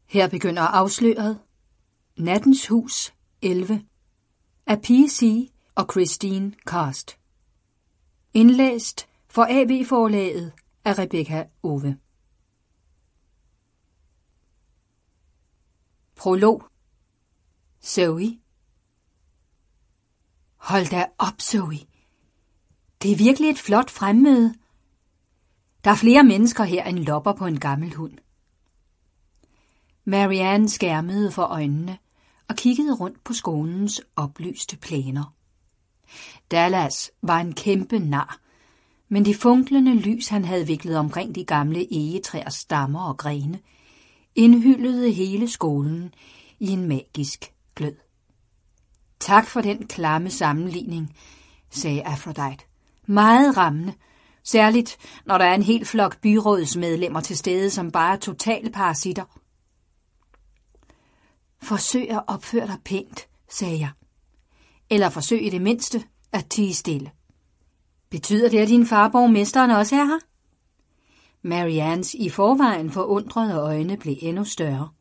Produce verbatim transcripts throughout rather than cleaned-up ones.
Her begynder afsløret. Nattens hus elleve af P C og Christine Cast. Indlæst for A V-forlaget af Rebecca Owe. Prolog. Zoe. Hold da op, Zoe. Det er virkelig et flot fremmøde. Der er flere mennesker her end lopper på en gammel hund. Marianne skærmede for øjnene og kiggede rundt på skolens oplyste plæner. Dallas var en kæmpe nar, men de funklende lys, han havde viklet omkring de gamle egetræers stammer og grene, indhyllede hele skolen i en magisk glød. Tak for den klamme sammenligning, sagde Aphrodite. Meget rammende, særligt når der er en hel flok byrådsmedlemmer til stede, som bare er totale parasitter. Forsøg at opføre dig pænt, sagde jeg. Eller forsøg i det mindste at tie stille. Betyder det, at din far borgmesteren også er her? Mariannes i forvejen forundrede øjne blev endnu større.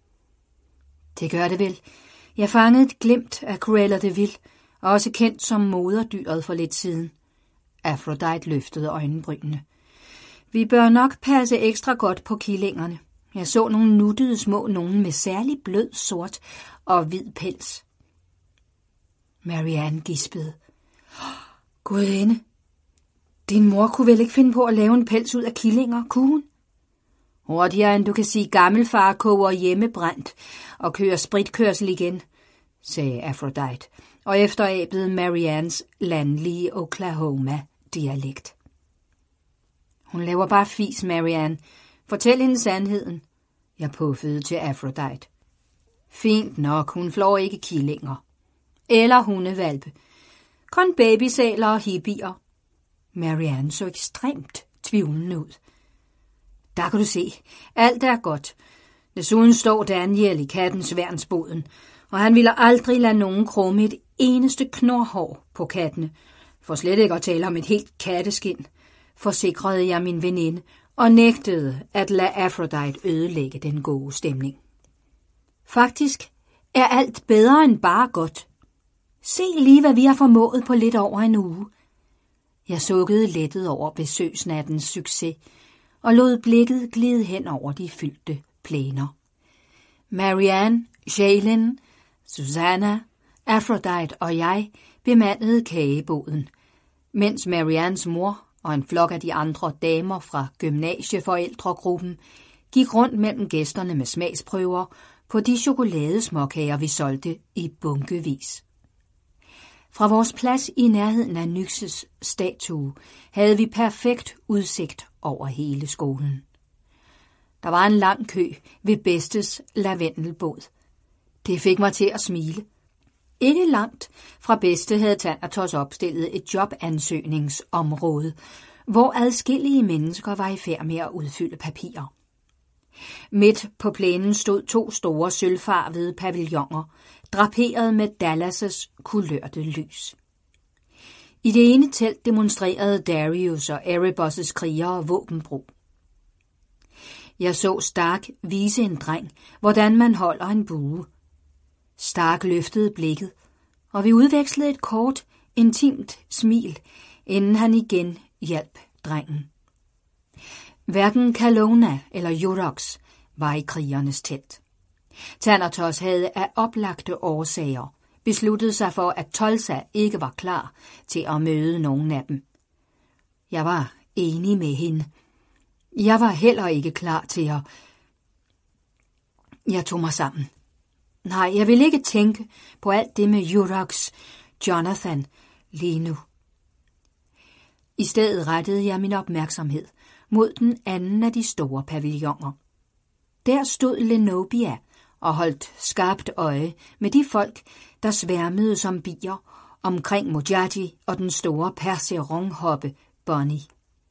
Det gør det vel. Jeg fangede et glimt af Cruella de Vil, også kendt som moderdyret for lidt siden. Aphrodite løftede øjenbrynene. Vi bør nok passe ekstra godt på killingerne. Jeg så nogle nuttede små nogen med særlig blød sort og hvid pels. Marianne gispede. Gudinde, din mor kunne vel ikke finde på at lave en pels ud af killinger, kunne hun? Hurtigere end du kan sige gammelfar koger hjemmebrændt og kører spritkørsel igen, sagde Aphrodite, og efterabede Mariannes landlige Oklahoma-dialekt. Hun laver bare fis, Marianne. Fortæl hende sandheden. Jeg puffede til Aphrodite. Fint nok, hun flår ikke killinger. Eller hundevalpe. Kun babysæler og hippier. Marianne så ekstremt tvivlende ud. Der kan du se. Alt er godt. Desuden står Daniel i kattens værnsboden, og han ville aldrig lade nogen krumme et eneste knorhår på kattene, for slet ikke at tale om et helt katteskin, forsikrede jeg min veninde, og nægtede at lade Aphrodite ødelægge den gode stemning. Faktisk er alt bedre end bare godt. Se lige, hvad vi har formået på lidt over en uge. Jeg sukkede lettet over besøgsnattens succes, og lod blikket glide hen over de fyldte plæner. Marianne, Shaylin, Susanna, Aphrodite og jeg bemandede kageboden, mens Mariannes mor og en flok af de andre damer fra gymnasieforældregruppen gik rundt mellem gæsterne med smagsprøver på de chokoladesmåkager, vi solgte i bunkevis. Fra vores plads i nærheden af Nyxes statue havde vi perfekt udsigt over hele skolen. Der var en lang kø ved Bedstes lavendelbåd. Det fik mig til at smile. Ikke langt fra Bedste havde Thanatos opstillet et jobansøgningsområde, hvor adskillige mennesker var i færd med at udfylde papirer. Midt på plænen stod to store sølvfarvede pavilloner, draperet med Dallas' kulørte lys. I det ene telt demonstrerede Darius og Erebos' krigere våbenbrug. Jeg så Stark vise en dreng, hvordan man holder en bue. Stark løftede blikket, og vi udvekslede et kort, intimt smil, inden han igen hjalp drengen. Hverken Kalona eller Jurox var i krigernes telt. Thanatos havde af oplagte årsager besluttet sig for, at Tolsa ikke var klar til at møde nogen af dem. Jeg var enig med hende. Jeg var heller ikke klar til at... Jeg tog mig sammen. Nej, jeg vil ikke tænke på alt det med Jurox, Jonathan, lige nu. I stedet rettede jeg min opmærksomhed mod den anden af de store pavilloner. Der stod Lenobia og holdt skarpt øje med de folk, der sværmede som bier omkring Mojadi og den store perseronhoppe Bonnie.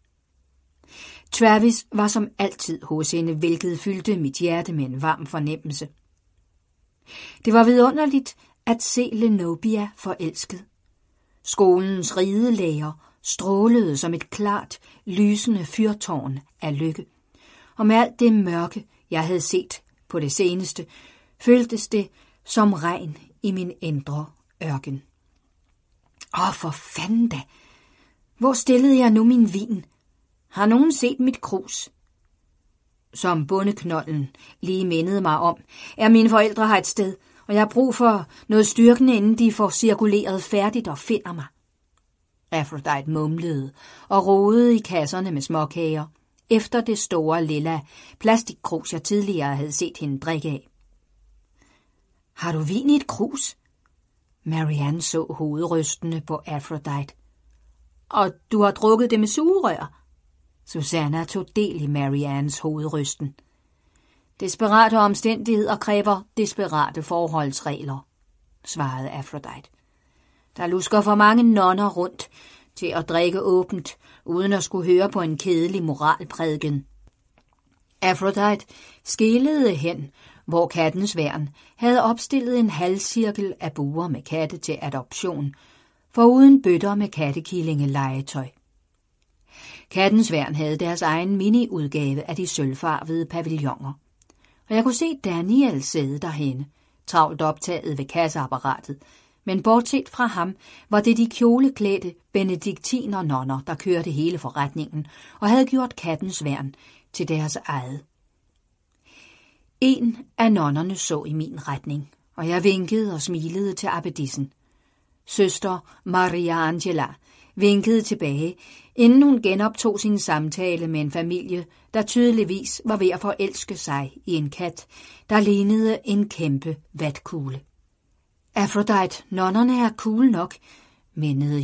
Travis var som altid hos hende, hvilket fyldte mit hjerte med en varm fornemmelse. Det var vidunderligt at se Lenobia forelsket. Skolens ridelærer strålede som et klart, lysende fyrtårn af lykke, og med alt det mørke, jeg havde set På det seneste føltes det som regn i min indre ørken. Åh, for fanden da! Hvor stillede jeg nu min vin? Har nogen set mit krus? Som bondeknolden lige mindede mig om, er mine forældre her et sted, og jeg har brug for noget styrkende, inden de får cirkuleret færdigt og finder mig. Aphrodite mumlede og rodede i kasserne med småkager, efter det store lilla plastikkrus, jeg tidligere havde set hende drikke af. Har du vin i et krus? Marianne så hovedrystende på Aphrodite. Og du har drukket det med sugerør? Susanna tog del i Mariannes hovedrysten. Desperate omstændigheder kræver desperate forholdsregler, svarede Aphrodite. Der lusker for mange nonner rundt til at drikke åbent, uden at skulle høre på en kedelig moralprædiken. Aphrodite skelede hen, hvor kattens værn havde opstillet en halvcirkel af buer med katte til adoption, foruden bøtter med kattekillinge-legetøj. Kattens værn havde deres egen mini-udgave af de sølvfarvede pavilloner, og jeg kunne se Daniel sidde derhenne, travlt optaget ved kasseapparatet, men bortset fra ham var det de kjoleklædte benediktiner-nonner, der kørte hele forretningen og havde gjort kattens værn til deres eget. En af nonnerne så i min retning, og jeg vinkede og smilede til abbedissen. Søster Maria Angela vinkede tilbage, inden hun genoptog sin samtale med en familie, der tydeligvis var ved at forelske sig i en kat, der lignede en kæmpe vatkugle. Aphrodite, nonnerne er cool nok, mindede